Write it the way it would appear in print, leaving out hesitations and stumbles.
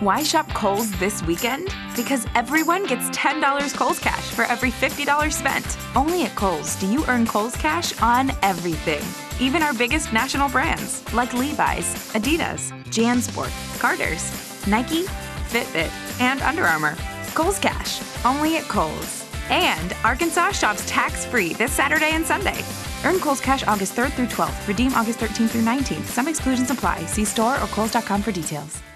Why shop Kohl's this weekend? Because everyone gets $10 Kohl's Cash for every $50 spent. Only at Kohl's do you earn Kohl's Cash on everything. Even our biggest national brands like Levi's, Adidas, JanSport, Carter's, Nike, Fitbit, and Under Armour. Kohl's Cash, only at Kohl's. And Arkansas shops tax-free this Saturday and Sunday. Earn Kohl's Cash August 3rd through 12th. Redeem August 13th through 19th. Some exclusions apply. See store or kohls.com for details.